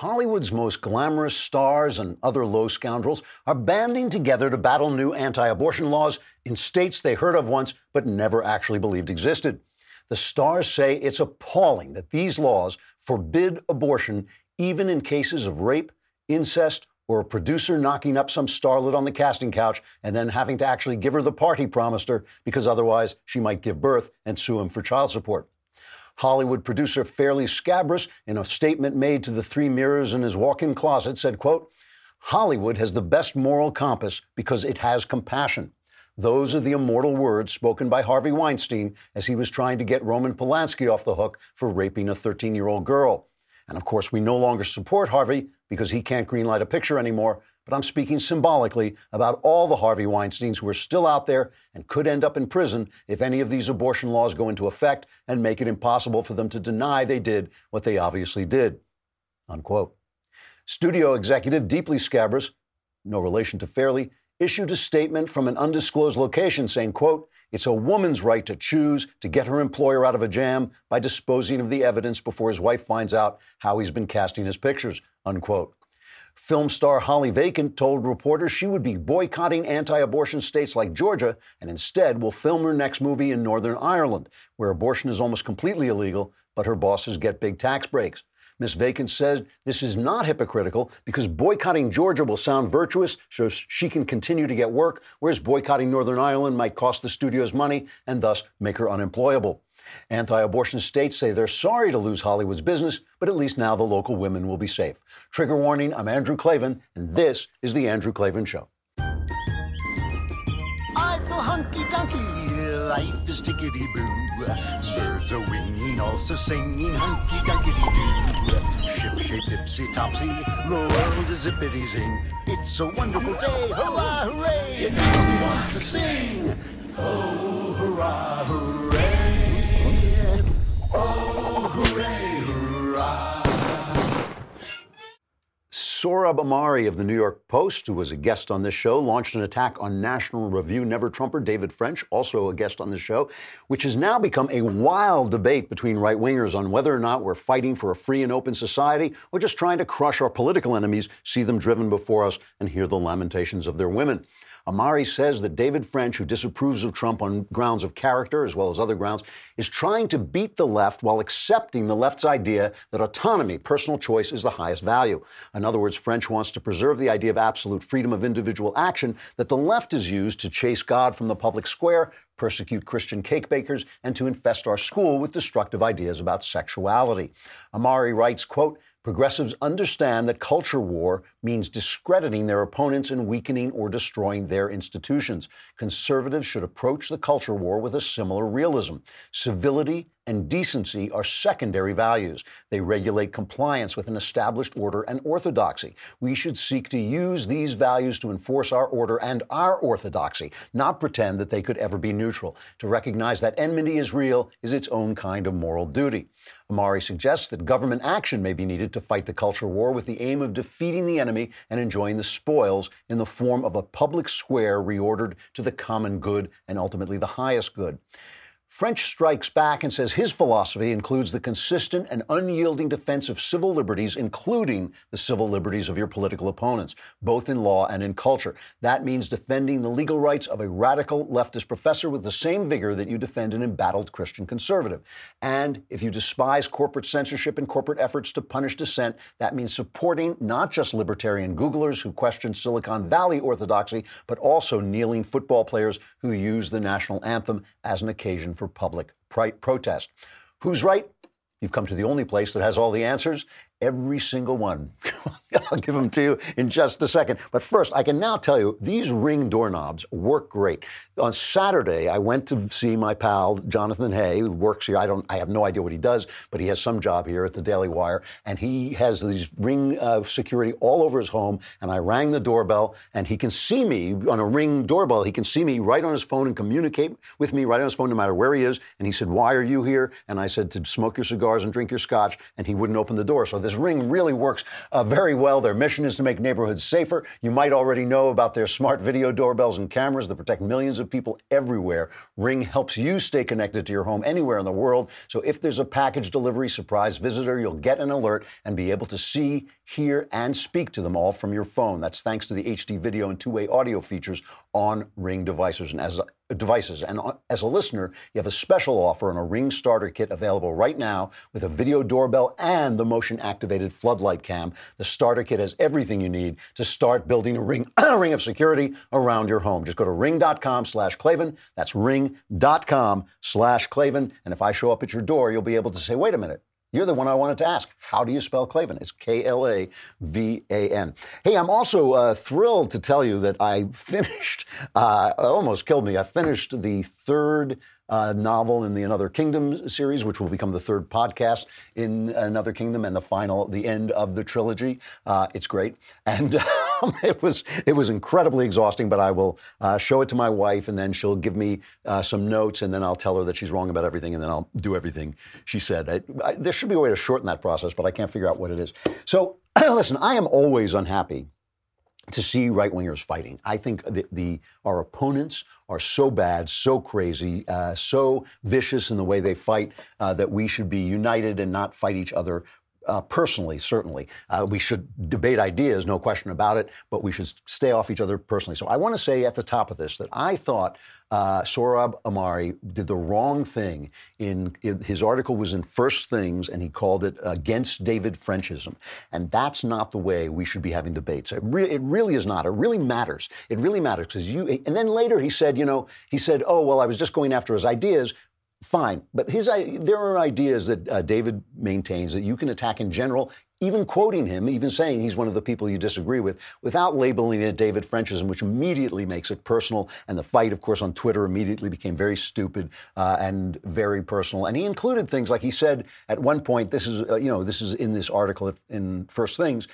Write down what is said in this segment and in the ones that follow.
Hollywood's most glamorous stars and other low scoundrels are banding together to battle new anti-abortion laws in states they heard of once but never actually believed existed. The stars say it's appalling that these laws forbid abortion even in cases of rape, incest, or a producer knocking up some starlet on the casting couch and then having to actually give her the part he promised her because otherwise she might give birth and sue him for child support. Hollywood producer Fairly Scabras, in a statement made to the three mirrors in his walk-in closet, said, quote, "Hollywood has the best moral compass because it has compassion." Those are the immortal words spoken by Harvey Weinstein as he was trying to get Roman Polanski off the hook for raping a 13-year-old girl. And of course, we no longer support Harvey because he can't greenlight a picture anymore, but I'm speaking symbolically about all the Harvey Weinsteins who are still out there and could end up in prison if any of these abortion laws go into effect and make it impossible for them to deny they did what they obviously did, unquote. Studio executive Deeply Scabras, no relation to Fairly, issued a statement from an undisclosed location saying, quote, "It's a woman's right to choose to get her employer out of a jam by disposing of the evidence before his wife finds out how he's been casting his pictures," unquote. Film star Holly Vacant told reporters she would be boycotting anti-abortion states like Georgia and instead will film her next movie in Northern Ireland, where abortion is almost completely illegal, but her bosses get big tax breaks. Ms. Vacant said this is not hypocritical because boycotting Georgia will sound virtuous so she can continue to get work, whereas boycotting Northern Ireland might cost the studios money and thus make her unemployable. Anti-abortion states say they're sorry to lose Hollywood's business, but at least now the local women will be safe. Trigger warning, I'm Andrew Klavan, and this is The Andrew Klavan Show. I feel hunky-dunky, life is tickety-boo. Birds are winging, also singing hunky-dunky-doo. Ship-shape, tipsy-topsy, the world is zippity-zing. It's a wonderful day, hurrah, hooray! It makes me want to sing. Oh, hurrah, hooray! Oh, hooray, hurrah! Sohrab Ahmari of the New York Post, who was a guest on this show, launched an attack on National Review Never-Trumper David French, also a guest on the show, which has now become a wild debate between right-wingers on whether or not we're fighting for a free and open society or just trying to crush our political enemies, see them driven before us, and hear the lamentations of their women. Ahmari says that David French, who disapproves of Trump on grounds of character as well as other grounds, is trying to beat the left while accepting the left's idea that autonomy, personal choice, is the highest value. In other words, French wants to preserve the idea of absolute freedom of individual action that the left has used to chase God from the public square, persecute Christian cake bakers, and to infest our school with destructive ideas about sexuality. Ahmari writes, quote, "Progressives understand that culture war means discrediting their opponents and weakening or destroying their institutions. Conservatives should approach the culture war with a similar realism. Civility and decency are secondary values. They regulate compliance with an established order and orthodoxy. We should seek to use these values to enforce our order and our orthodoxy, not pretend that they could ever be neutral. To recognize that enmity is real is its own kind of moral duty." Ahmari suggests that government action may be needed to fight the culture war with the aim of defeating the enemy and enjoying the spoils in the form of a public square reordered to the common good and ultimately the highest good. French strikes back and says his philosophy includes the consistent and unyielding defense of civil liberties, including the civil liberties of your political opponents, both in law and in culture. That means defending the legal rights of a radical leftist professor with the same vigor that you defend an embattled Christian conservative. And if you despise corporate censorship and corporate efforts to punish dissent, that means supporting not just libertarian Googlers who question Silicon Valley orthodoxy, but also kneeling football players who use the national anthem as an occasion for public protest. Who's right? You've come to the only place that has all the answers. Every single one. I'll give them to you in just a second. But first, I can now tell you, these Ring doorknobs work great. On Saturday, I went to see my pal, Jonathan Hay, who works here. I have no idea what he does, but he has some job here at the Daily Wire. And he has these Ring security all over his home. And I rang the doorbell, and he can see me on a Ring doorbell. He can see me right on his phone and communicate with me right on his phone no matter where he is. And he said, "Why are you here?" And I said, "To smoke your cigars and drink your scotch." And he wouldn't open the door. So this Ring really works very well. well. Their mission is to make neighborhoods safer. You might already know about their smart video doorbells and cameras that protect millions of people everywhere. Ring helps you stay connected to your home anywhere in the world. So if there's a package delivery surprise visitor, you'll get an alert and be able to see, hear, and speak to them all from your phone. That's thanks to the HD video and two-way audio features on Ring devices. And as a listener, you have a special offer on a Ring starter kit available right now with a video doorbell and the motion-activated floodlight cam. The starter kit has everything you need to start building a ring of security around your home. Just go to ring.com/Klavan. That's ring.com/Klavan. And if I show up at your door, you'll be able to say, wait a minute. You're the one I wanted to ask. How do you spell Klavan? It's Klavan. Hey, I'm also thrilled to tell you that I finished, almost killed me, I finished the third novel in the Another Kingdom series, which will become the third podcast in Another Kingdom and the end of the trilogy. It's great. And it was incredibly exhausting, but I will show it to my wife, and then she'll give me some notes, and then I'll tell her that she's wrong about everything, and then I'll do everything she said. There should be a way to shorten that process, but I can't figure out what it is. So, listen, I am always unhappy to see right-wingers fighting. I think our opponents are so bad, so crazy, so vicious in the way they fight that we should be united and not fight each other personally, certainly. We should debate ideas, no question about it, but we should stay off each other personally. So I want to say at the top of this that I thought Sohrab Ahmari did the wrong thing. His article was in First Things, and he called it Against David Frenchism. And that's not the way we should be having debates. It really is not. It really matters. It really matters because and then later he said, oh, well, I was just going after his ideas. Fine. But there are ideas that David maintains that you can attack in general, even quoting him, even saying he's one of the people you disagree with, without labeling it David Frenchism, which immediately makes it personal. And the fight, of course, on Twitter immediately became very stupid and very personal. And he included things like he said at one point, this is in this article in First Things,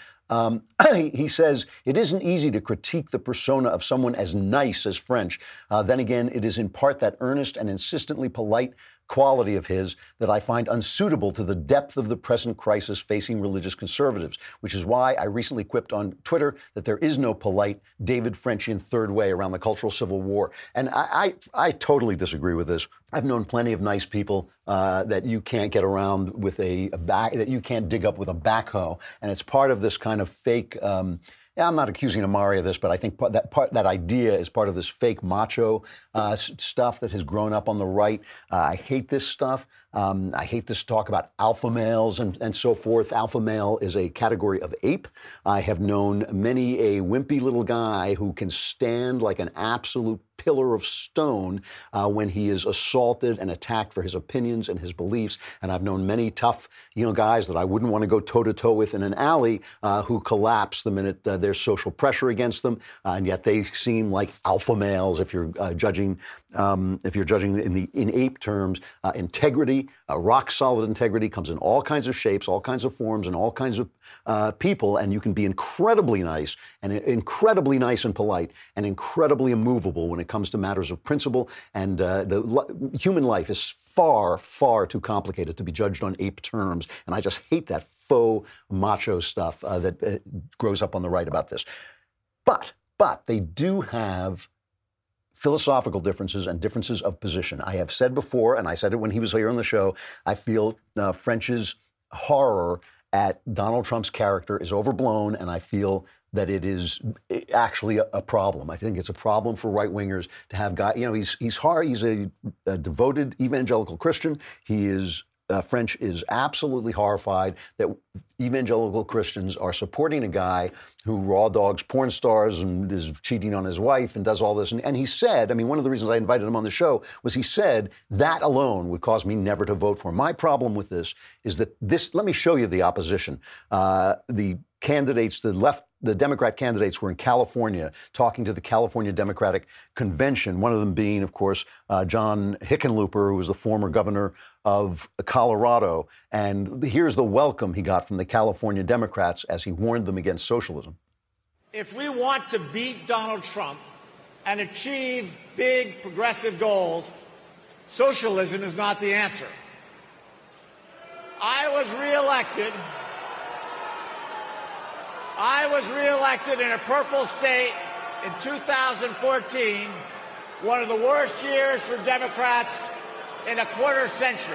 he says, it isn't easy to critique the persona of someone as nice as French. Then again, it is in part that earnest and insistently polite quality of his that I find unsuitable to the depth of the present crisis facing religious conservatives, which is why I recently quipped on Twitter that there is no polite David Frenchian third way around the cultural civil war. And I totally disagree with this. I've known plenty of nice people that you can't get around with that you can't dig up with a backhoe. And it's part of this kind of fake, I'm not accusing Ahmari of this, but I think that idea is part of this fake macho stuff that has grown up on the right. I hate this stuff. I hate this talk about alpha males and so forth. Alpha male is a category of ape. I have known many a wimpy little guy who can stand like an absolute pillar of stone when he is assaulted and attacked for his opinions and his beliefs. And I've known many tough, guys that I wouldn't want to go toe-to-toe with in an alley who collapse the minute there's social pressure against them. And yet they seem like alpha males if you're judging in ape terms. Integrity, rock-solid integrity comes in all kinds of shapes, all kinds of forms, and all kinds of people. And you can be incredibly nice and polite and incredibly immovable when it comes to matters of principle. And the human life is far, far too complicated to be judged on ape terms. And I just hate that faux macho stuff that grows up on the right about this. But they do have philosophical differences and differences of position. I have said before, and I said it when he was here on the show, I feel French's horror at Donald Trump's character is overblown, and I feel that it is actually a problem. I think it's a problem for right-wingers to have guys, he's hard, he's a devoted evangelical Christian. French is absolutely horrified that evangelical Christians are supporting a guy who raw dogs porn stars and is cheating on his wife and does all this. And he said, one of the reasons I invited him on the show was he said that alone would cause me never to vote for him. My problem with this is that let me show you the opposition. The candidates, the Democrat candidates were in California talking to the California Democratic Convention, one of them being, of course, John Hickenlooper, who was the former governor of Colorado. And here's the welcome he got from the California Democrats as he warned them against socialism. If we want to beat Donald Trump and achieve big progressive goals, socialism is not the answer. I was reelected I was reelected in a purple state in 2014, one of the worst years for Democrats in a quarter century.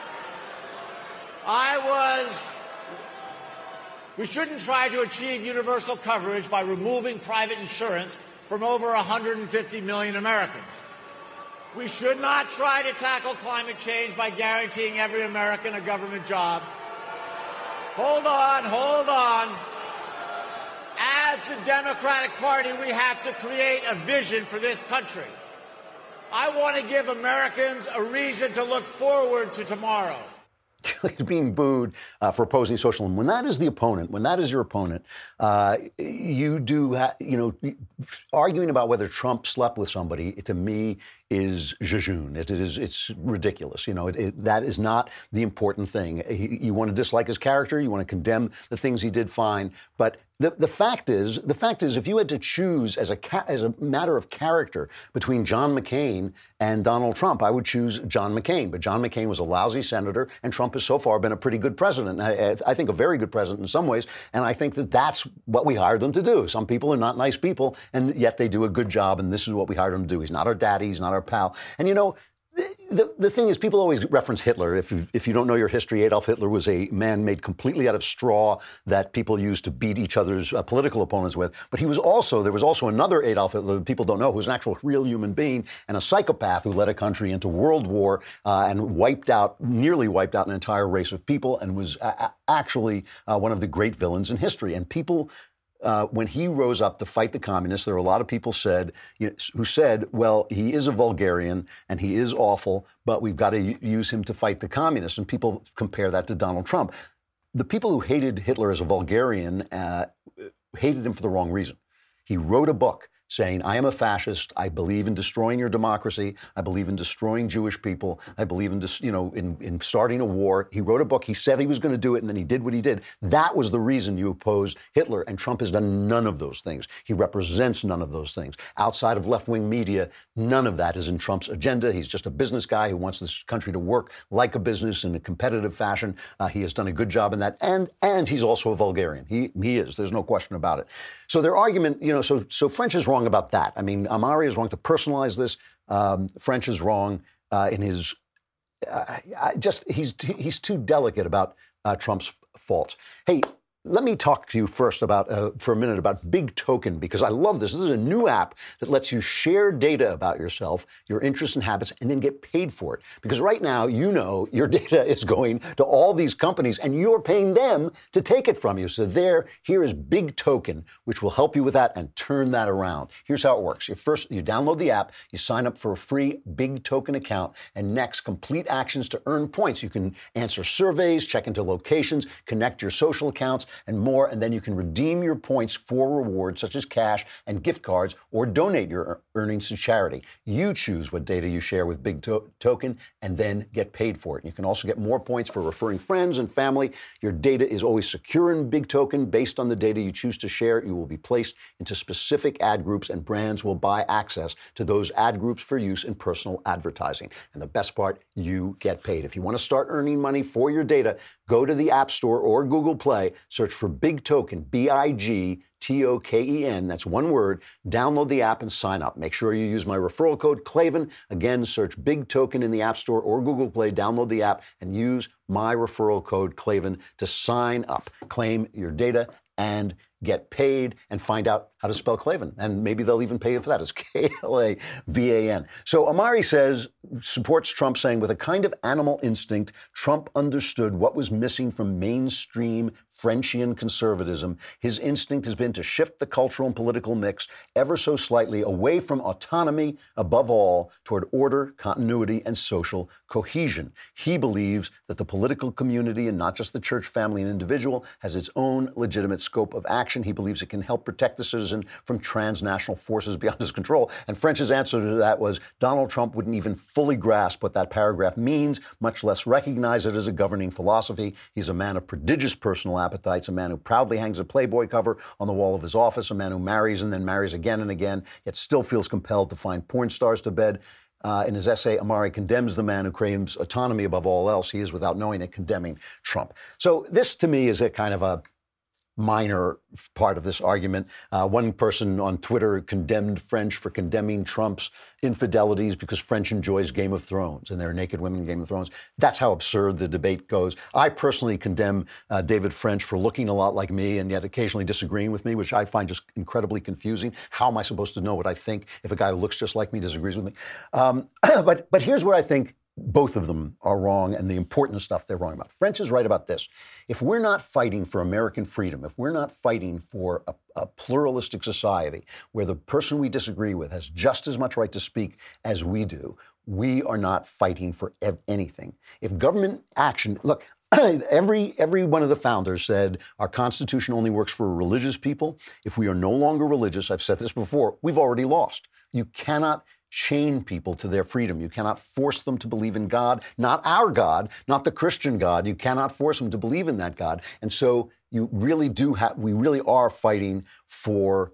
We shouldn't try to achieve universal coverage by removing private insurance from over 150 million Americans. We should not try to tackle climate change by guaranteeing every American a government job. Hold on. As the Democratic Party, we have to create a vision for this country. I want to give Americans a reason to look forward to tomorrow. He's being booed for opposing socialism. When that is the opponent, when that is your opponent, you do, arguing about whether Trump slept with somebody, to me, is jejune. It's ridiculous. That is not the important thing. You want to dislike his character, you want to condemn the things he did, fine. But the fact is, if you had to choose as a matter of character between John McCain and Donald Trump, I would choose John McCain. But John McCain was a lousy senator, and Trump has so far been a pretty good president. I think a very good president in some ways, and I think that that's what we hired them to do. Some people are not nice people, and yet they do a good job, and this is what we hired him to do. He's not our daddy, he's not our pal. And the thing is, people always reference Hitler. If you don't know your history, Adolf Hitler was a man made completely out of straw that people used to beat each other's political opponents with. But there was also another Adolf Hitler that people don't know, who was an actual real human being and a psychopath who led a country into World War and nearly wiped out an entire race of people, and was actually one of the great villains in history. And people, when he rose up to fight the communists, there were a lot of people who said, well, he is a vulgarian and he is awful, but we've got to use him to fight the communists. And people compare that to Donald Trump. The people who hated Hitler as a vulgarian hated him for the wrong reason. He wrote a book saying, I am a fascist. I believe in destroying your democracy. I believe in destroying Jewish people. I believe in starting a war. He wrote a book. He said he was going to do it, and then he did what he did. That was the reason you opposed Hitler, and Trump has done none of those things. He represents none of those things. Outside of left-wing media, none of that is in Trump's agenda. He's just a business guy who wants this country to work like a business in a competitive fashion. He has done a good job in that, and he's also a vulgarian. He is. There's no question about it. So their argument, so French is wrong about that. I mean, Amari is wrong to personalize this. French is wrong in his. He's too delicate about Trump's faults. Hey, let me talk to you first for a minute about Big Token, because I love this. This is a new app that lets you share data about yourself, your interests and habits, and then get paid for it. Because right now, your data is going to all these companies, and you're paying them to take it from you. So here is Big Token, which will help you with that and turn that around. Here's how it works. You download the app, you sign up for a free Big Token account, and next, complete actions to earn points. You can answer surveys, check into locations, connect your social accounts, and more, and then you can redeem your points for rewards such as cash and gift cards, or donate your earnings to charity. You choose what data you share with Big Token and then get paid for it. You can also get more points for referring friends and family. Your data is always secure in Big Token. Based on the data you choose to share, you will be placed into specific ad groups, and brands will buy access to those ad groups for use in personal advertising. And the best part, you get paid. If you want to start earning money for your data, go to the App Store or Google Play, search for Big Token, BIGTOKEN, that's one word, download the app and sign up. Make sure you use my referral code, Klavan. Again, search Big Token in the App Store or Google Play, download the app, and use my referral code, Klavan, to sign up. Claim your data and get paid, and find out how to spell Klavan. And maybe they'll even pay you for that. It's Klavan. So Amari supports Trump, saying, with a kind of animal instinct, Trump understood what was missing from mainstream Frenchian conservatism. His instinct has been to shift the cultural and political mix ever so slightly away from autonomy, above all, toward order, continuity, and social cohesion. He believes that the political community, and not just the church, family, and individual, has its own legitimate scope of action. He believes it can help protect the citizen from transnational forces beyond his control. And French's answer to that was, Donald Trump wouldn't even fully grasp what that paragraph means, much less recognize it as a governing philosophy. He's a man of prodigious personal appetites, a man who proudly hangs a Playboy cover on the wall of his office, a man who marries and then marries again and again, yet still feels compelled to find porn stars to bed. In his essay, Amari condemns the man who claims autonomy above all else. He is, without knowing it, condemning Trump. So this, to me, is a kind of minor part of this argument. One person on Twitter condemned French for condemning Trump's infidelities because French enjoys Game of Thrones and there are naked women in Game of Thrones. That's how absurd the debate goes. I personally condemn David French for looking a lot like me and yet occasionally disagreeing with me, which I find just incredibly confusing. How am I supposed to know what I think if a guy who looks just like me disagrees with me? But here's where I think both of them are wrong, and the important stuff they're wrong about. French is right about this. If we're not fighting for American freedom, if we're not fighting for a pluralistic society where the person we disagree with has just as much right to speak as we do, we are not fighting for anything. If government action, look, every one of the founders said our Constitution only works for religious people. If we are no longer religious, I've said this before, we've already lost. You cannot chain people to their freedom. You cannot force them to believe in God, not our God, not the Christian God. You cannot force them to believe in that God. And so you really we really are fighting for,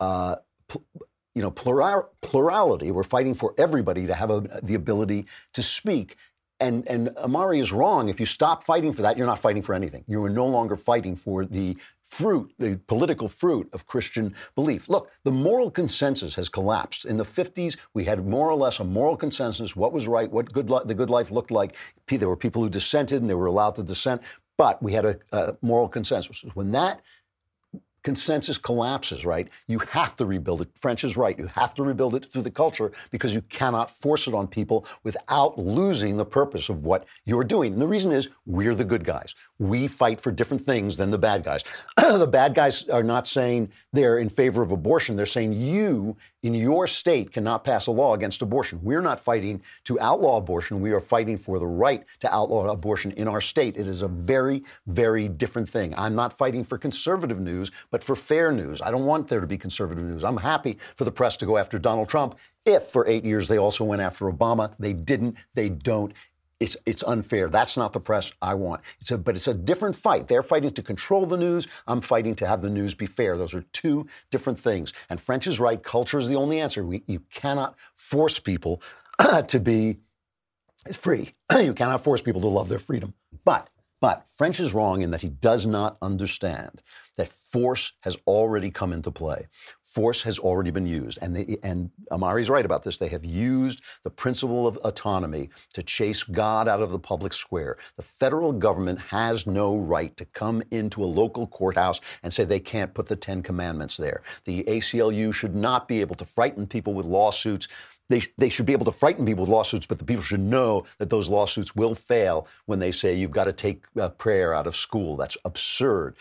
plurality. We're fighting for everybody to have the ability to speak. And Amari is wrong. If you stop fighting for that, you're not fighting for anything. You are no longer fighting for the political fruit of Christian belief. Look, the moral consensus has collapsed. In the 50s, we had more or less a moral consensus, what was right, what the good life looked like. There were people who dissented and they were allowed to dissent, but we had a moral consensus. When that consensus collapses, right, you have to rebuild it. French is right. You have to rebuild it through the culture because you cannot force it on people without losing the purpose of what you're doing. And the reason is we're the good guys. We fight for different things than the bad guys. The bad guys are not saying they're in favor of abortion. They're saying you, in your state, cannot pass a law against abortion. We're not fighting to outlaw abortion. We are fighting for the right to outlaw abortion in our state. It is a very, very different thing. I'm not fighting for conservative news, but for fair news. I don't want there to be conservative news. I'm happy for the press to go after Donald Trump if for 8 years they also went after Obama. They didn't. They don't. It's unfair. That's not the press I want. But it's a different fight. They're fighting to control the news. I'm fighting to have the news be fair. Those are two different things. And French is right. Culture is the only answer. You cannot force people to be free. You cannot force people to love their freedom. But French is wrong in that he does not understand that force has already come into play. Force has already been used. And Amari's right about this. They have used the principle of autonomy to chase God out of the public square. The federal government has no right to come into a local courthouse and say they can't put the 10 Commandments there. The ACLU should not be able to frighten people with lawsuits. They should be able to frighten people with lawsuits, but the people should know that those lawsuits will fail when they say you've got to take prayer out of school. That's absurd.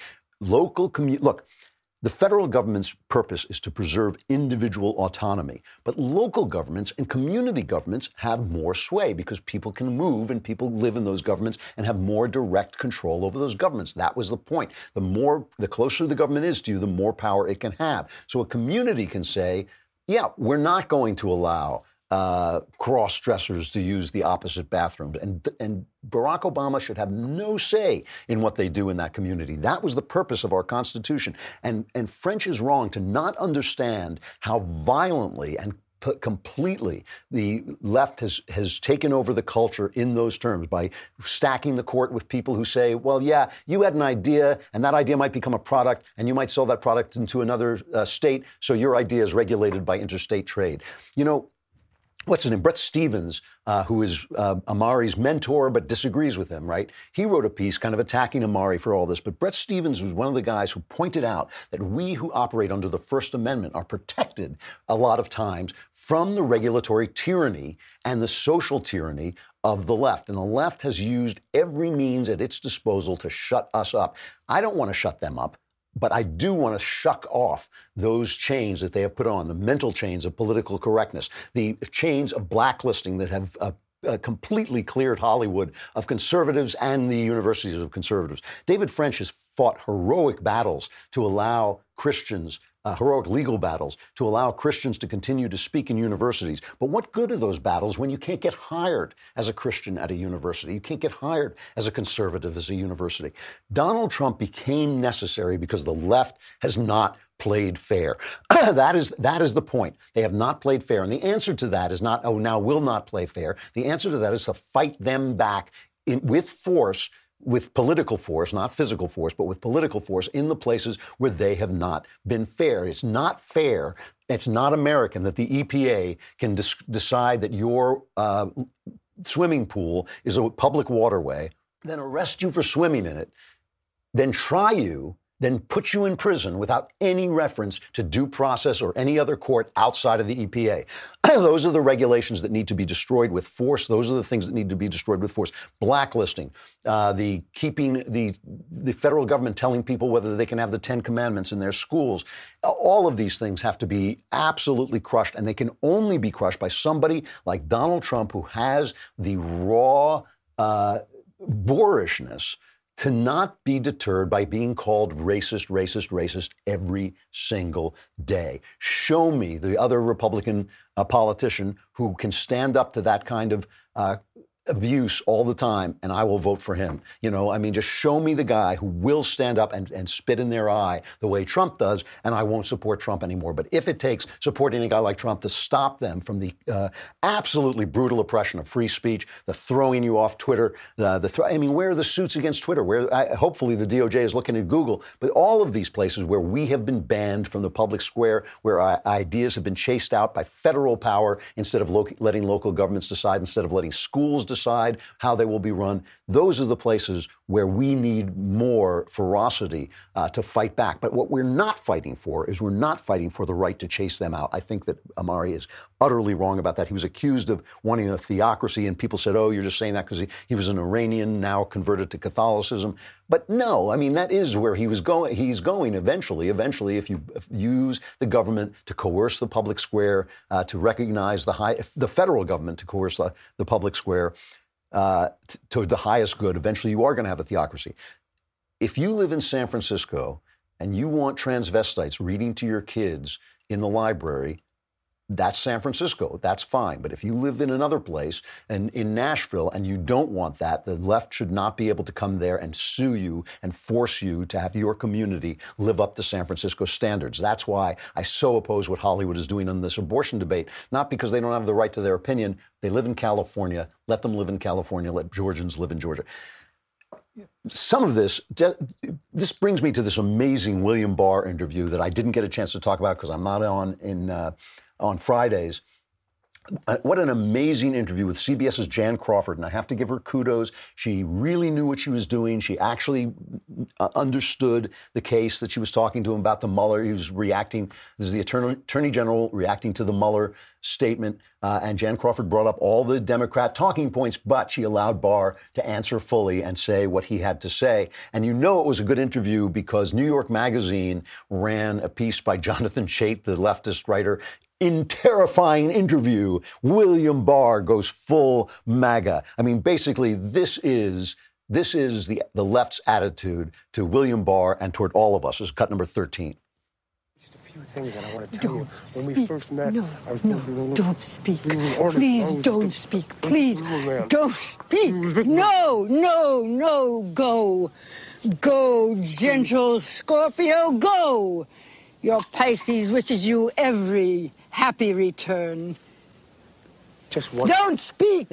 Look, the federal government's purpose is to preserve individual autonomy, but local governments and community governments have more sway because people can move and people live in those governments and have more direct control over those governments. That was the point. The closer the government is to you, the more power it can have. So a community can say, yeah, we're not going to allow cross-dressers to use the opposite bathrooms. And Barack Obama should have no say in what they do in that community. That was the purpose of our Constitution. And French is wrong to not understand how violently and completely the left has taken over the culture in those terms by stacking the court with people who say, well, yeah, you had an idea and that idea might become a product and you might sell that product into another state. So your idea is regulated by interstate trade. You know, what's his name? Bret Stephens, who is Amari's mentor but disagrees with him, right? He wrote a piece kind of attacking Amari for all this. But Bret Stephens was one of the guys who pointed out that we who operate under the First Amendment are protected a lot of times from the regulatory tyranny and the social tyranny of the left. And the left has used every means at its disposal to shut us up. I don't want to shut them up. But I do want to shuck off those chains that they have put on, the mental chains of political correctness, the chains of blacklisting that have completely cleared Hollywood of conservatives and the universities of conservatives. David French has fought heroic battles to allow Christians, heroic legal battles, to allow Christians to continue to speak in universities. But what good are those battles when you can't get hired as a Christian at a university? You can't get hired as a conservative as a university. Donald Trump became necessary because the left has not played fair. That is the point. They have not played fair. And the answer to that is not, oh, now we'll not play fair. The answer to that is to fight them back with force with political force, not physical force, but with political force in the places where they have not been fair. It's not fair. It's not American that the EPA can decide that your swimming pool is a public waterway, then arrest you for swimming in it, then try you, then put you in prison without any reference to due process or any other court outside of the EPA. Those are the regulations that need to be destroyed with force. Those are the things that need to be destroyed with force. Blacklisting, keeping the federal government telling people whether they can have the 10 Commandments in their schools. All of these things have to be absolutely crushed, and they can only be crushed by somebody like Donald Trump, who has the raw boorishness to not be deterred by being called racist every single day. Show me the other Republican politician who can stand up to that kind of abuse all the time, and I will vote for him. Just show me the guy who will stand up and spit in their eye the way Trump does, and I won't support Trump anymore. But if it takes supporting a guy like Trump to stop them from the absolutely brutal oppression of free speech, the throwing you off Twitter, where are the suits against Twitter? Hopefully the DOJ is looking at Google, but all of these places where we have been banned from the public square, where our ideas have been chased out by federal power instead of letting local governments decide, instead of letting schools decide how they will be run. Those are the places where we need more ferocity to fight back. But what we're not fighting for is we're not fighting for the right to chase them out. I think that Amari is utterly wrong about that. He was accused of wanting a theocracy, and people said, oh, you're just saying that because he was an Iranian, now converted to Catholicism. But no, that is where he was going. He's going eventually, if you use the government to coerce the public square, to recognize the federal government to coerce the public square to the highest good, eventually you are going to have a theocracy. If you live in San Francisco and you want transvestites reading to your kids in the library, that's San Francisco. That's fine. But if you live in another place and in Nashville and you don't want that, the left should not be able to come there and sue you and force you to have your community live up to San Francisco standards. That's why I so oppose what Hollywood is doing on this abortion debate, not because they don't have the right to their opinion. They live in California. Let them live in California. Let Georgians live in Georgia. Some of this brings me to this amazing William Barr interview that I didn't get a chance to talk about because I'm not on Fridays. What an amazing interview with CBS's Jan Crawford. And I have to give her kudos. She really knew what she was doing. She actually understood the case that she was talking to him about the Mueller. He was reacting. This is the Attorney General reacting to the Mueller statement. And Jan Crawford brought up all the Democrat talking points, but she allowed Barr to answer fully and say what he had to say. And it was a good interview because New York Magazine ran a piece by Jonathan Chait, the leftist writer. In terrifying interview, William Barr goes full MAGA. Basically, this is the left's attitude to William Barr and toward all of us. This is cut number 13. Just a few things that I want to tell you. When we first met, Don't speak. Please don't speak. Please don't speak. No. Go. Go, gentle Scorpio, go. Your Pisces wishes you every happy return. Just one. Don't speak.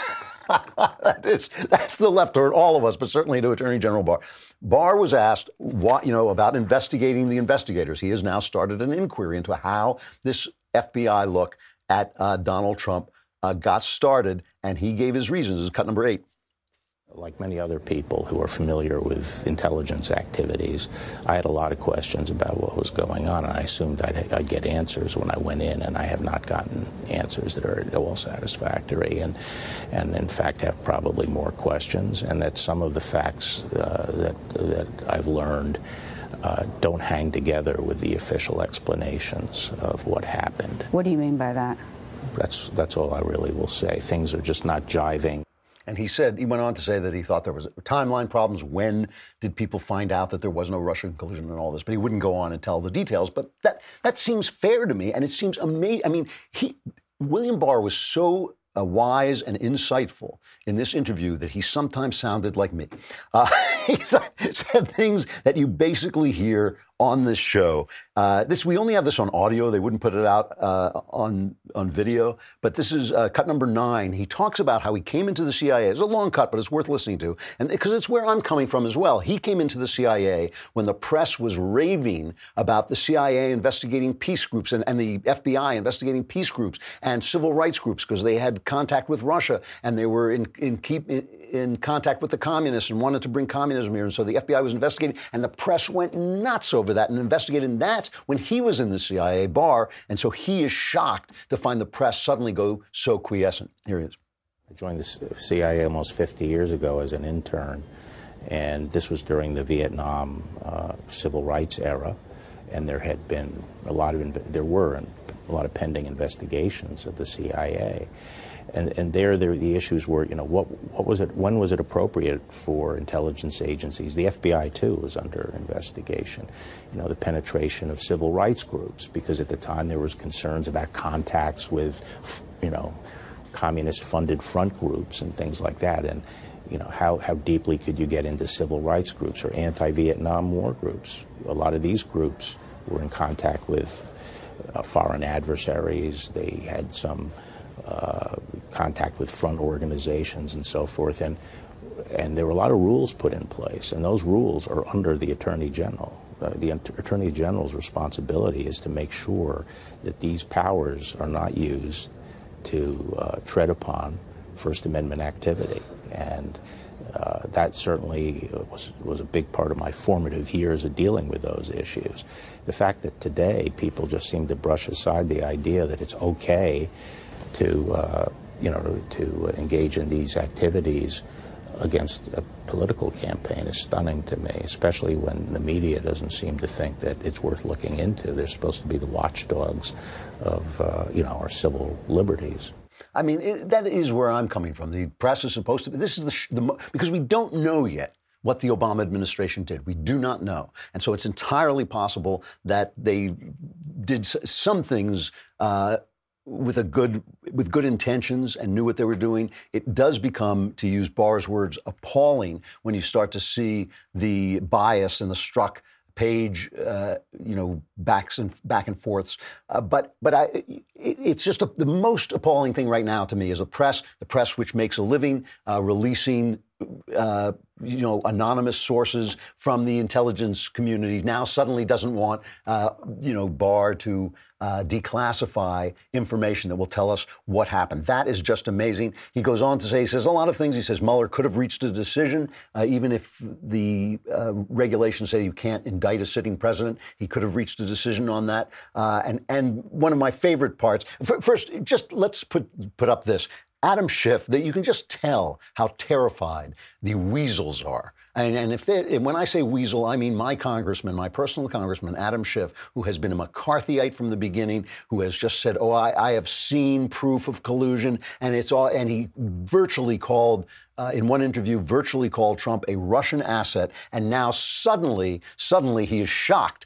That's the left, or all of us, but certainly to Attorney General Barr. Barr was asked about investigating the investigators. He has now started an inquiry into how this FBI look at Donald Trump got started, and he gave his reasons. This is cut number 8. Like many other people who are familiar with intelligence activities, I had a lot of questions about what was going on, and I assumed I'd get answers when I went in, and I have not gotten answers that are at all satisfactory, and in fact have probably more questions, and that some of the facts that I've learned don't hang together with the official explanations of what happened. What do you mean by that? That's all I really will say. Things are just not jiving. And he went on to say that he thought there was timeline problems. When did people find out that there was no Russian collusion and all this? But he wouldn't go on and tell the details. But that seems fair to me, and it seems amazing. William Barr was so wise and insightful in this interview that he sometimes sounded like me. He said things that you basically hear on this show. We only have this on audio. They wouldn't put it out on video. But this is cut number 9. He talks about how he came into the CIA. It's a long cut, but it's worth listening to. And because it's where I'm coming from as well. He came into the CIA when the press was raving about the CIA investigating peace groups and the FBI investigating peace groups and civil rights groups because they had contact with Russia and they were in contact with the communists and wanted to bring communism here. And so the FBI was investigating, and the press went nuts over that and investigated. And that's when he was in the CIA, Barr. And so he is shocked to find the press suddenly go so quiescent. Here he is. I joined the CIA almost 50 years ago as an intern, and this was during the Vietnam civil rights era, and there were a lot of pending investigations of the CIA. And there the issues were, what was it? When was it appropriate for intelligence agencies? The FBI too was under investigation. The penetration of civil rights groups, because at the time there was concerns about contacts with, communist-funded front groups and things like that. And how deeply could you get into civil rights groups or anti-Vietnam War groups? A lot of these groups were in contact with foreign adversaries. They had some contact with front organizations and so forth, and there were a lot of rules put in place, and those rules are under the Attorney General. The Attorney General's responsibility is to make sure that these powers are not used to tread upon First Amendment activity, and that certainly was a big part of my formative years of dealing with those issues. The fact that today people just seem to brush aside the idea that it's okay to engage in these activities against a political campaign is stunning to me, especially when the media doesn't seem to think that it's worth looking into. They're supposed to be the watchdogs of, our civil liberties. I mean, that is where I'm coming from. The press is supposed to be, this is because we don't know yet what the Obama administration did. We do not know. And so it's entirely possible that they did some things with good intentions and knew what they were doing. It does become, to use Barr's words, appalling when you start to see the bias and the Strzok page, back and forths. But it's just the most appalling thing right now to me is the press which makes a living releasing anonymous sources from the intelligence community now suddenly doesn't want, Barr to declassify information that will tell us what happened. That is just amazing. He goes on to say, he says a lot of things. He says Mueller could have reached a decision, even if the regulations say you can't indict a sitting president. He could have reached a decision on that. And one of my favorite parts, first, just let's put up this. Adam Schiff, that you can just tell how terrified the weasels are. And when I say weasel, I mean my personal congressman, Adam Schiff, who has been a McCarthyite from the beginning, who has just said, I have seen proof of collusion. And he virtually called, in one interview, Trump a Russian asset. And now suddenly he is shocked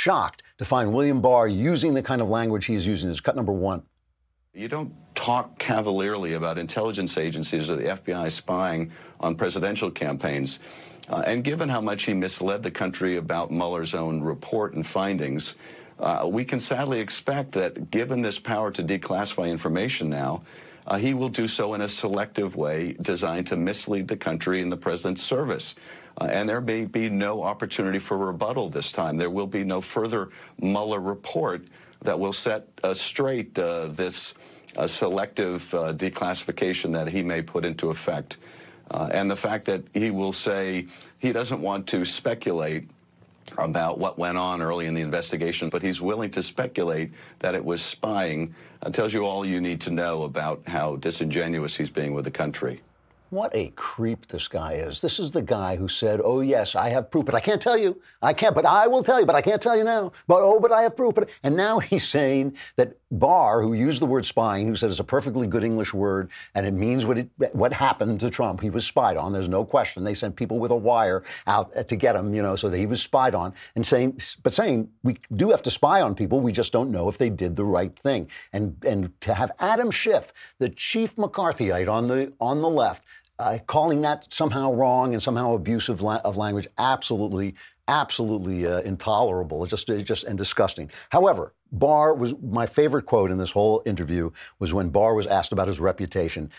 to find William Barr using the kind of language he is using. This is cut number 1. You don't talk cavalierly about intelligence agencies or the FBI spying on presidential campaigns. And given how much he misled the country about Mueller's own report and findings, we can sadly expect that given this power to declassify information now, he will do so in a selective way designed to mislead the country in the president's service. And there may be no opportunity for rebuttal this time. There will be no further Mueller report that will set straight this selective declassification that he may put into effect. And the fact that he will say he doesn't want to speculate about what went on early in the investigation, but he's willing to speculate that it was spying, tells you all you need to know about how disingenuous he's being with the country. What a creep this guy is. This is the guy who said, oh, yes, I have proof, but I can't tell you. But I will tell you, but I can't tell you now. But I have proof. And now he's saying that Barr, who used the word spying, who said it's a perfectly good English word, and it means what happened to Trump. He was spied on. There's no question. They sent people with a wire out to get him, so that he was spied on. And saying we do have to spy on people. We just don't know if they did the right thing. And to have Adam Schiff, the chief McCarthyite on the left, calling that somehow wrong and somehow abusive of language, absolutely absolutely intolerable. It's just and disgusting. However, Barr was my favorite quote in this whole interview was when Barr was asked about his reputation.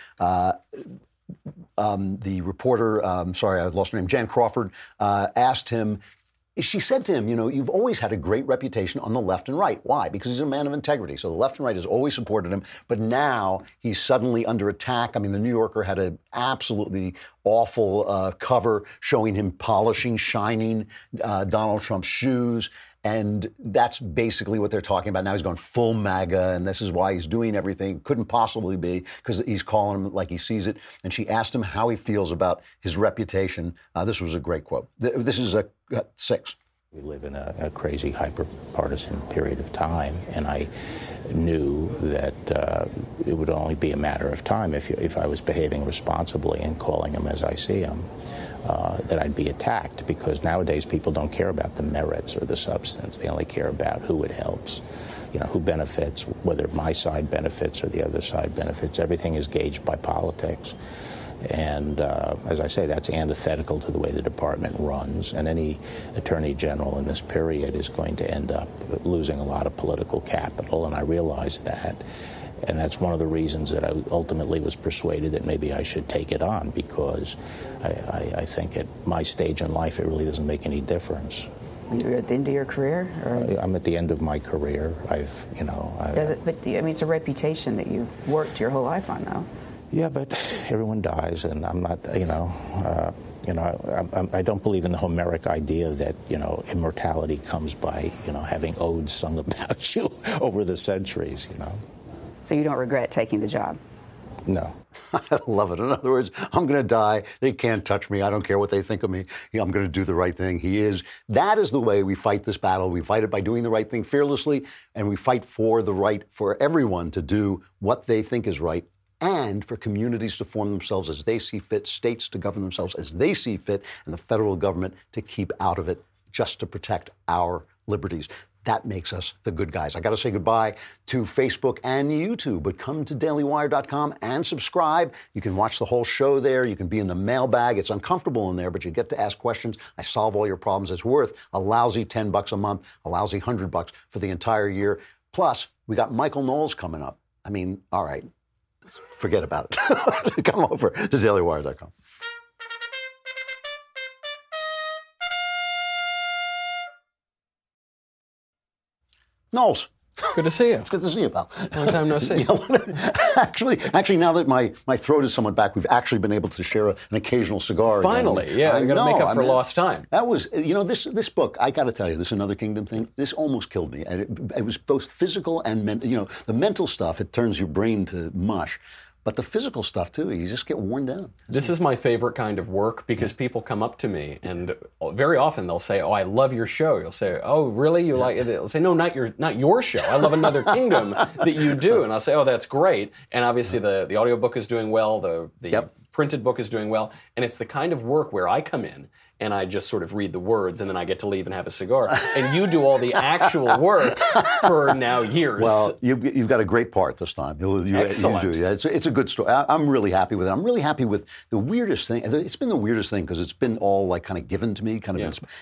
The reporter, sorry, I lost her name, Jan Crawford, asked him. She said to him, you know, you've always had a great reputation on the left and right. Why? Because he's a man of integrity. So the left and right has always supported him. But now he's suddenly under attack. I mean, the New Yorker had an absolutely awful cover showing him polishing, shining Donald Trump's shoes. And that's basically what they're talking about. Now he's gone full MAGA, and this is why he's doing everything. Couldn't possibly be, because he's calling him like he sees it. And she asked him how he feels about his reputation. This was a great quote. This is a 6. We live in a crazy, hyper-partisan period of time, and I knew that it would only be a matter of time if I was behaving responsibly and calling him as I see him. That I'd be attacked, because nowadays people don't care about the merits or the substance. They only care about who it helps, you know, who benefits, whether my side benefits or the other side benefits. Everything is gauged by politics. And as I say, that's antithetical to the way the department runs. And any attorney general in this period is going to end up losing a lot of political capital, and I realize that. And that's one of the reasons that I ultimately was persuaded that maybe I should take it on, because I think at my stage in life it really doesn't make any difference. You're at the end of your career? Or? I'm at the end of my career. But it's a reputation that you've worked your whole life on, though. Yeah, but everyone dies, and I'm not, I don't believe in the Homeric idea that, immortality comes by, having odes sung about you over the centuries, So you don't regret taking the job? No. I love it. In other words, I'm going to die. They can't touch me. I don't care what they think of me. I'm going to do the right thing. That is the way we fight this battle. We fight it by doing the right thing fearlessly, and we fight for the right for everyone to do what they think is right, and for communities to form themselves as they see fit, states to govern themselves as they see fit, and the federal government to keep out of it just to protect our liberties. That makes us the good guys. I got to say goodbye to Facebook and YouTube, but come to dailywire.com and subscribe. You can watch the whole show there. You can be in the mailbag. It's uncomfortable in there, but you get to ask questions. I solve all your problems. It's worth a lousy $10 a month, a lousy $100 for the entire year. Plus, we got Michael Knowles coming up. I mean, all right, forget about it. Come over to dailywire.com. Knowles. Good to see you. It's good to see you, pal. Long time no see. Actually, now that my throat is somewhat back, we've actually been able to share an occasional cigar. Finally, again. yeah. We've got to make up for lost time. That was, this book, I got to tell you, this Another Kingdom thing, this almost killed me. And it was both physical and mental. The mental stuff, it turns your brain to mush. But the physical stuff, too, you just get worn down. This is my favorite kind of work, because people come up to me, and very often they'll say, "Oh, I love your show." You'll say, "Oh, really? You like it?" They'll say, "No, not your show. I love Another Kingdom that you do." And I'll say, "Oh, that's great." And obviously the audiobook is doing well, the printed book is doing well, and it's the kind of work where I come in and I just sort of read the words, and then I get to leave and have a cigar. And you do all the actual work for now years. Well, you've got a great part this time. Excellent. You do. Yeah, it's a good story. I'm really happy with it. I'm really happy with the weirdest thing. It's been the weirdest thing because it's been all like kind of given to me,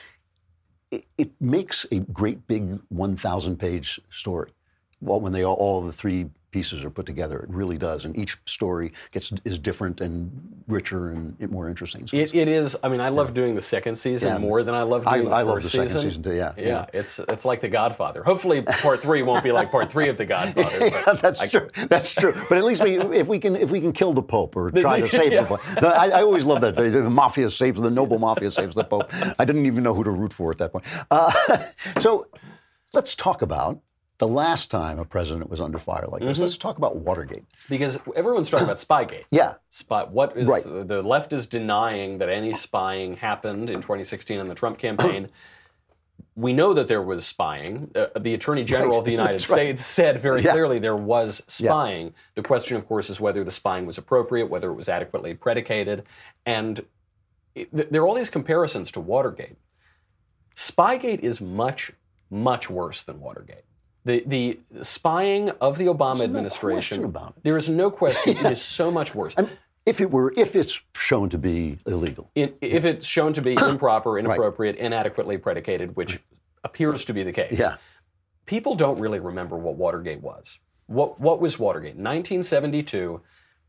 it makes a great big 1,000-page story. Well, when all the three pieces are put together, it really does, and each story is different and richer and more interesting. So it is. I mean, I love doing the second season more than I love doing the first season. I love the second season too. Yeah. It's like The Godfather. Hopefully, part 3 won't be like part 3 of The Godfather. That's true. That's true. But at least if we can kill the Pope or try to save the Pope. I always love that. The noble mafia saves the Pope. I didn't even know who to root for at that point. So let's talk about the last time a president was under fire like this. Let's talk about Watergate. Because everyone's talking about Spygate. Yeah. The left is denying that any spying happened in 2016 in the Trump campaign. We know that there was spying. The Attorney General of the United States said very clearly there was spying. Yeah. The question, of course, is whether the spying was appropriate, whether it was adequately predicated. And there are all these comparisons to Watergate. Spygate is much, much worse than Watergate. The spying of the Obama administration, about it. There is no question, it is so much worse. If it's shown to be illegal. If it's shown to be improper, inappropriate, inadequately predicated, which appears to be the case. Yeah. People don't really remember what Watergate was. What was Watergate? 1972,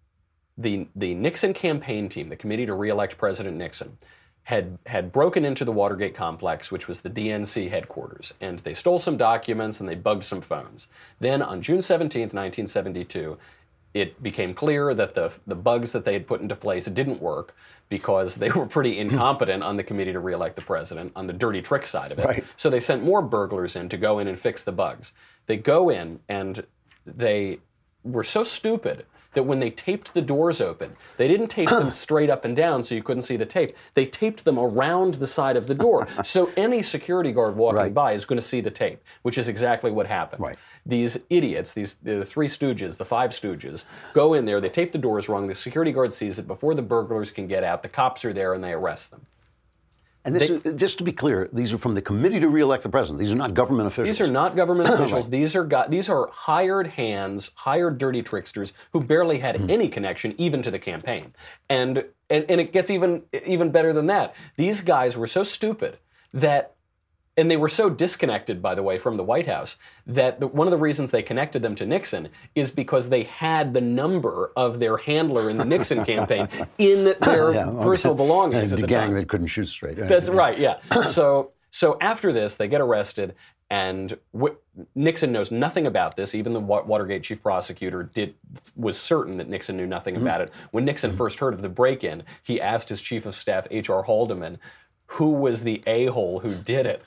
the Nixon campaign team, the Committee to Re-elect President Nixon, had broken into the Watergate complex, which was the DNC headquarters, and they stole some documents and they bugged some phones. Then on June 17th, 1972, it became clear that the bugs that they had put into place didn't work because they were pretty incompetent on the Committee to Re-elect the President, on the dirty trick side of it. Right. So they sent more burglars in to go in and fix the bugs. They go in and they were so stupid that when they taped the doors open, they didn't tape them straight up and down so you couldn't see the tape. They taped them around the side of the door. So any security guard walking by is going to see the tape, which is exactly what happened. Right. These idiots, the Three Stooges, the Five Stooges, go in there, they tape the doors wrong, the security guard sees it before the burglars can get out, the cops are there and they arrest them. And this is, just to be clear, these are from the Committee to Re-elect the President. These are not government officials. These are not government officials. Right. These are hired hands, hired dirty tricksters who barely had any connection even to the campaign. And it gets even better than that. These guys were so stupid that, and they were so disconnected, by the way, from the White House, that one of the reasons they connected them to Nixon is because they had the number of their handler in the Nixon campaign in their personal belongings at the gang time. that couldn't shoot straight. That's right, yeah. So after this, they get arrested, and Nixon knows nothing about this. Even the Watergate chief prosecutor was certain that Nixon knew nothing about it. When Nixon first heard of the break-in, he asked his chief of staff, H.R. Haldeman, who was the a-hole who did it.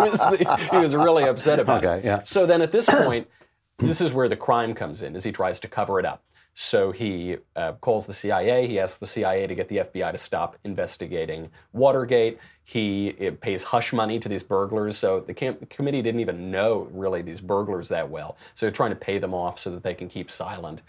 He was really upset about it. Yeah. So then at this point, this is where the crime comes in, as he tries to cover it up. So he calls the CIA. He asks the CIA to get the FBI to stop investigating Watergate. He pays hush money to these burglars. So the committee didn't even know, really, these burglars that well. So they're trying to pay them off so that they can keep silent.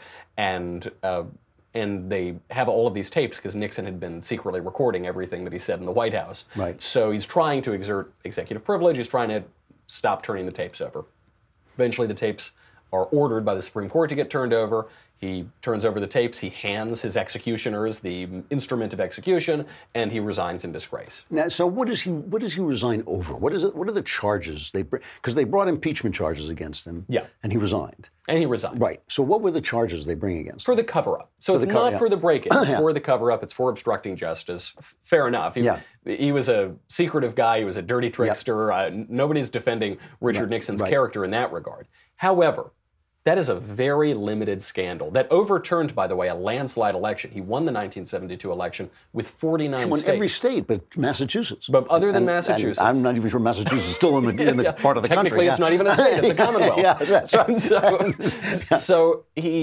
And they have all of these tapes because Nixon had been secretly recording everything that he said in the White House. Right. So he's trying to exert executive privilege. He's trying to stop turning the tapes over. Eventually, the tapes are ordered by the Supreme Court to get turned over. He turns over the tapes. He hands his executioners the instrument of execution, and he resigns in disgrace. Now, so what does he resign over? What is it? What are the charges they bring? Because they brought impeachment charges against him. Yeah. And he resigned. Right. So what were the charges they bring against him? For the cover-up. So it's not for the break-in. It's for the cover-up. It's for obstructing justice. Fair enough. He was a secretive guy. He was a dirty trickster. Nobody's defending Richard Nixon's character in that regard. However, that is a very limited scandal that overturned, by the way, a landslide election. He won the 1972 election with 49 He won states. every state but Massachusetts. But other than Massachusetts. I'm not even sure Massachusetts is still in the part of the country. Technically, it's not even a state. It's a commonwealth. Yeah, that's right. So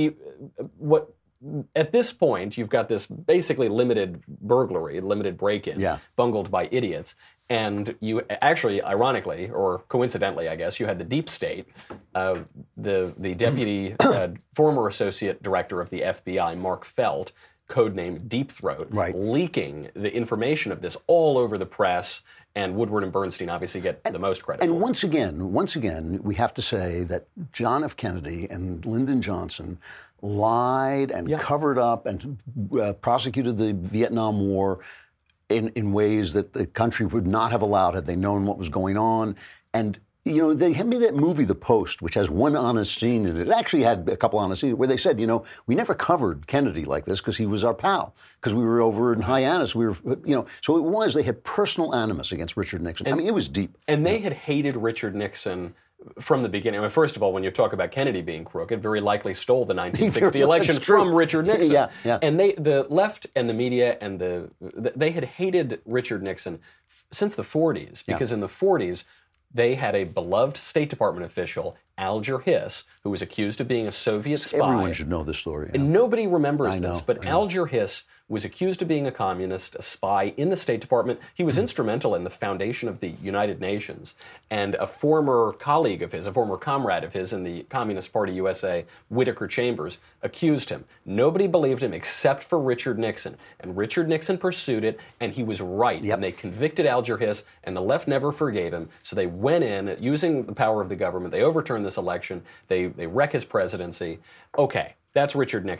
at this point, you've got this basically limited burglary, limited break-in, bungled by idiots. And you actually, ironically, or coincidentally, I guess, you had the deep state, the deputy former associate director of the FBI, Mark Felt, codenamed Deep Throat, leaking the information of this all over the press, and Woodward and Bernstein obviously get the most credit. And once again, we have to say that John F. Kennedy and Lyndon Johnson lied and covered up and prosecuted the Vietnam War in ways that the country would not have allowed had they known what was going on. And, they had made that movie, The Post, which has one honest scene in it. It actually had a couple honest scenes where they said, we never covered Kennedy like this because he was our pal, because we were over in Hyannis. So they had personal animus against Richard Nixon. It was deep. And they had hated Richard Nixon from the beginning. I mean, first of all, when you talk about Kennedy being crooked, very likely stole the 1960 election from Richard Nixon. Yeah. And the left and the media and they had hated Richard Nixon since the 40s, because in the 40s, they had a beloved State Department official, Alger Hiss, who was accused of being a Soviet spy. Everyone should know this story. And nobody remembers this, but Alger Hiss was accused of being a communist, a spy in the State Department. He was instrumental in the foundation of the United Nations. And a former colleague of his, a former comrade of his in the Communist Party USA, Whittaker Chambers, accused him. Nobody believed him except for Richard Nixon. And Richard Nixon pursued it, and he was right. And they convicted Alger Hiss, and the left never forgave him. So they went in, using the power of the government, they overturned this election, they wreck his presidency. Okay, that's Richard Nixon.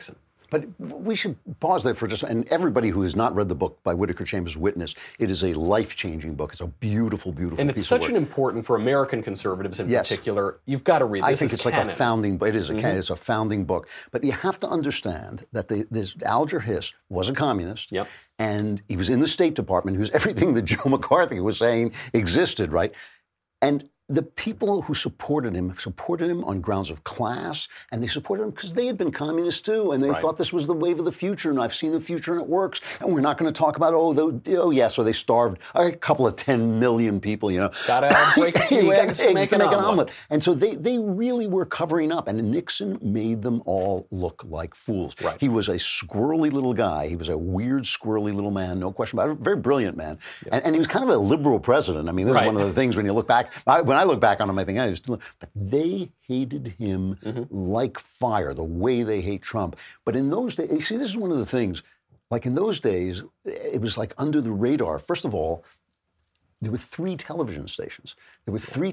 But we should pause there for just, and everybody who has not read the book by Whittaker Chambers, Witness, it is a life-changing book. It's a beautiful, beautiful and piece it's such of an work. important, for American conservatives in Yes. particular, you've got to read this. I think it's like a founding, it is it's a founding book. But you have to understand that this Alger Hiss was a communist. Yep. And he was in the State Department, who's everything that Joe McCarthy was saying existed, right? And the people who supported him on grounds of class, and they supported him because they had been communists too, and they thought this was the wave of the future, and I've seen the future and it works, and we're not going to talk about, so they starved a couple of 10 million people, Gotta break a few eggs to make an omelet. And so they really were covering up, and Nixon made them all look like fools. Right. He was a squirrely little guy. He was a weird, squirrely little man, no question about it. A very brilliant man. Yep. And he was kind of a liberal president. I mean, this is one of the things when you look back, when I look back on him, I think, but they hated him like fire, the way they hate Trump. But in those days, you see, this is one of the things, like in those days, it was like under the radar. First of all, there were 3 television stations. And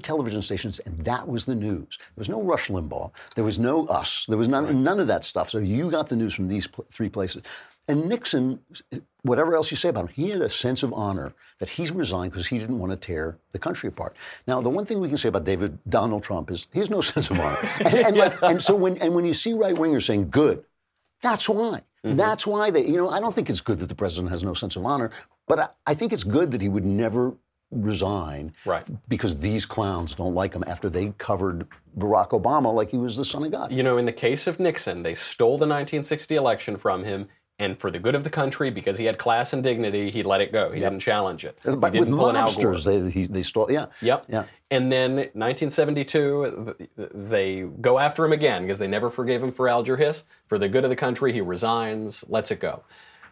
that was the news. There was no Rush Limbaugh. There was no Us. There was none of that stuff. So you got the news from these 3 places. And Nixon, whatever else you say about him, he had a sense of honor that he's resigned because he didn't want to tear the country apart. Now, the one thing we can say about Donald Trump is he has no sense of honor. And so when you see right-wingers saying good, that's why. That's why they, I don't think it's good that the president has no sense of honor, but I think it's good that he would never resign because these clowns don't like him after they covered Barack Obama like he was the son of God. In the case of Nixon, they stole the 1960 election from him. And for the good of the country, because he had class and dignity, he let it go. He didn't challenge it. But with mobsters, they stole, Yep. And then 1972, they go after him again because they never forgave him for Alger Hiss. For the good of the country, he resigns, lets it go.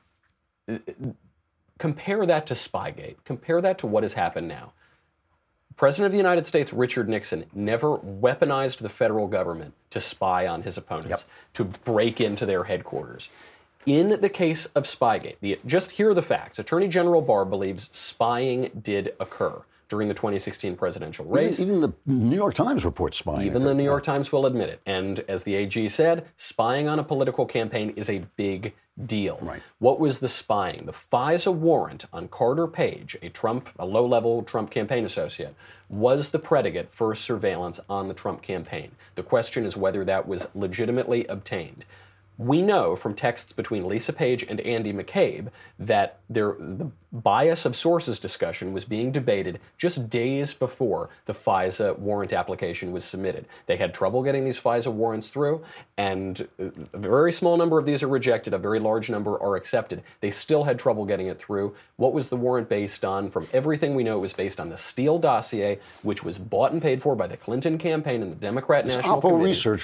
Compare that to Spygate. Compare that to what has happened now. President of the United States, Richard Nixon, never weaponized the federal government to spy on his opponents, to break into their headquarters. In the case of Spygate, just hear the facts. Attorney General Barr believes spying did occur during the 2016 presidential race. Even the New York Times reports spying. Even the New York Times will admit it. And as the AG said, spying on a political campaign is a big deal. Right. What was the spying? The FISA warrant on Carter Page, a low-level Trump campaign associate, was the predicate for surveillance on the Trump campaign. The question is whether that was legitimately obtained. We know from texts between Lisa Page and Andy McCabe that the bias of sources discussion was being debated just days before the FISA warrant application was submitted. They had trouble getting these FISA warrants through, and a very small number of these are rejected, a very large number are accepted. They still had trouble getting it through. What was the warrant based on? From everything we know, it was based on the Steele dossier, which was bought and paid for by the Clinton campaign and the Democrat National Committee. Research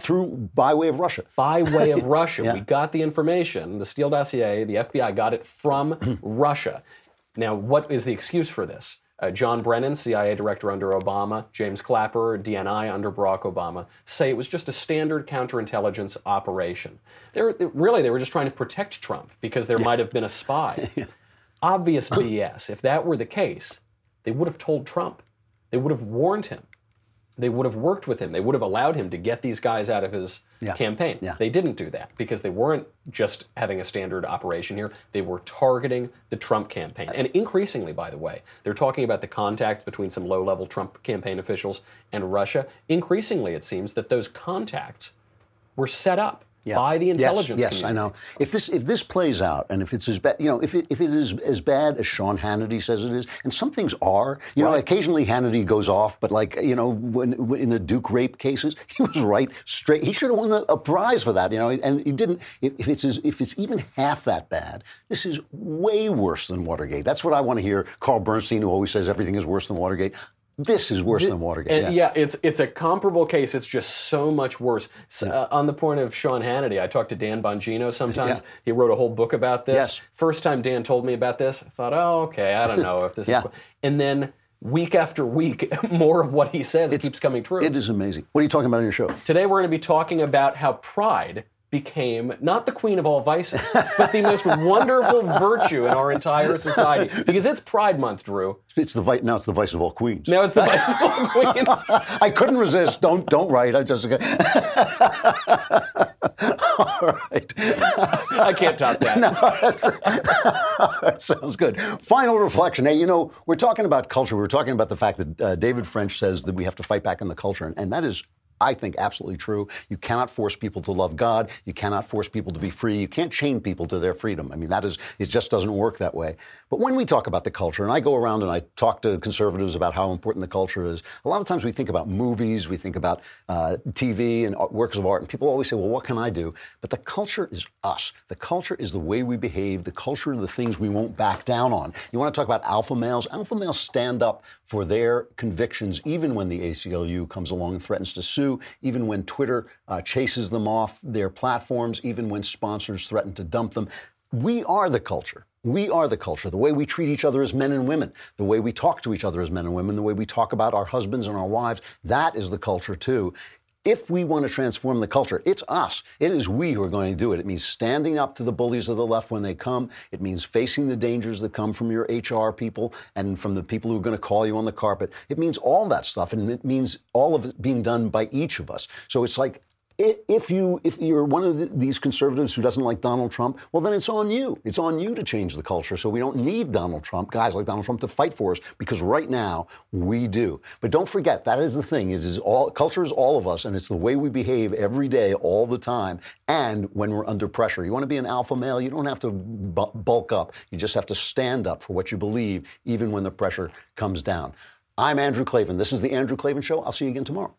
by way of Russia. By way of Russia. We got the information, the Steele dossier, the FBI got it from Russia. Now, what is the excuse for this? John Brennan, CIA director under Obama, James Clapper, DNI under Barack Obama, say it was just a standard counterintelligence operation. They were just trying to protect Trump because there might have been a spy. Obvious BS. If that were the case, they would have told Trump. They would have warned him. They would have worked with him. They would have allowed him to get these guys out of his campaign. They didn't do that because they weren't just having a standard operation here. They were targeting the Trump campaign. And increasingly, by the way, they're talking about the contacts between some low-level Trump campaign officials and Russia. Increasingly, it seems that those contacts were set up by the intelligence community. Yes, I know. If this plays out, and if it's as bad, if it is as bad as Sean Hannity says it is, and some things are, occasionally Hannity goes off, but when in the Duke rape cases, he was right straight. He should have won a prize for that, and he didn't. If it's even half that bad, this is way worse than Watergate. That's what I want to hear. Carl Bernstein, who always says everything is worse than Watergate. This is worse than Watergate. And it's a comparable case. It's just so much worse. On the point of Sean Hannity, I talk to Dan Bongino sometimes. Yeah. He wrote a whole book about this. Yes. First time Dan told me about this, I thought, okay, I don't know if this is... And then week after week, more of what he says keeps coming true. It is amazing. What are you talking about on your show? Today we're going to be talking about how pride became not the queen of all vices, but the most wonderful virtue in our entire society. Because it's Pride Month, Drew. Now it's the vice of all queens. Now it's the vice of all queens. I couldn't resist. Don't write. I just... All right. I can't top that. No, that sounds good. Final reflection. Hey, we're talking about culture. We're talking about the fact that David French says that we have to fight back in the culture. And that is, I think, absolutely true. You cannot force people to love God. You cannot force people to be free. You can't chain people to their freedom. I mean, it just doesn't work that way. But when we talk about the culture, and I go around and I talk to conservatives about how important the culture is, a lot of times we think about movies, we think about TV and works of art, and people always say, well, what can I do? But the culture is us. The culture is the way we behave. The culture are the things we won't back down on. You want to talk about alpha males? Alpha males stand up for their convictions, even when the ACLU comes along and threatens to sue, even when Twitter chases them off their platforms, even when sponsors threaten to dump them. We are the culture. We are the culture. The way we treat each other as men and women, the way we talk to each other as men and women, the way we talk about our husbands and our wives, that is the culture too. If we want to transform the culture, it's us. It is we who are going to do it. It means standing up to the bullies of the left when they come. It means facing the dangers that come from your HR people and from the people who are going to call you on the carpet. It means all that stuff, and it means all of it being done by each of us. So it's like, if you're one of these conservatives who doesn't like Donald Trump, well, then it's on you. It's on you to change the culture. So we don't need Donald Trump, guys like Donald Trump, to fight for us, because right now we do. But don't forget, that is the thing. Culture is all of us, and it's the way we behave every day, all the time, and when we're under pressure. You want to be an alpha male? You don't have to bulk up. You just have to stand up for what you believe, even when the pressure comes down. I'm Andrew Klavan. This is The Andrew Klavan Show. I'll see you again tomorrow.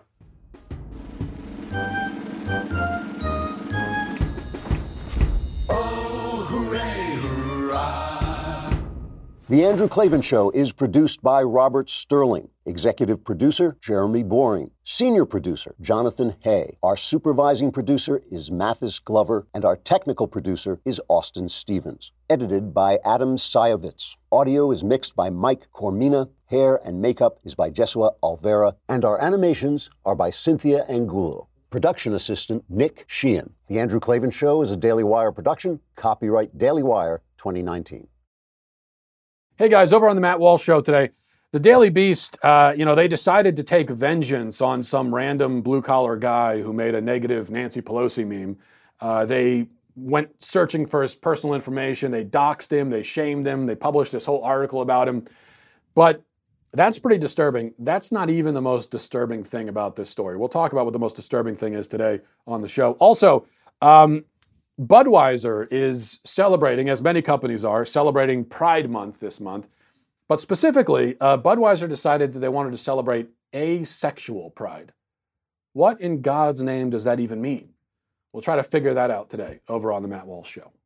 The Andrew Klavan Show is produced by Robert Sterling. Executive producer, Jeremy Boring. Senior producer, Jonathan Hay. Our supervising producer is Mathis Glover, and our technical producer is Austin Stevens. Edited by Adam Sayevitz. Audio is mixed by Mike Cormina. Hair and makeup is by Jesua Alvera. And our animations are by Cynthia Angulo. Production assistant, Nick Sheehan. The Andrew Klavan Show is a Daily Wire production. Copyright Daily Wire 2019. Hey guys, over on the Matt Walsh Show today, the Daily Beast, they decided to take vengeance on some random blue-collar guy who made a negative Nancy Pelosi meme. They went searching for his personal information. They doxed him. They shamed him. They published this whole article about him. But that's pretty disturbing. That's not even the most disturbing thing about this story. We'll talk about what the most disturbing thing is today on the show. Also, Budweiser is celebrating, as many companies are, celebrating Pride Month this month. But specifically, Budweiser decided that they wanted to celebrate asexual pride. What in God's name does that even mean? We'll try to figure that out today over on the Matt Walsh Show.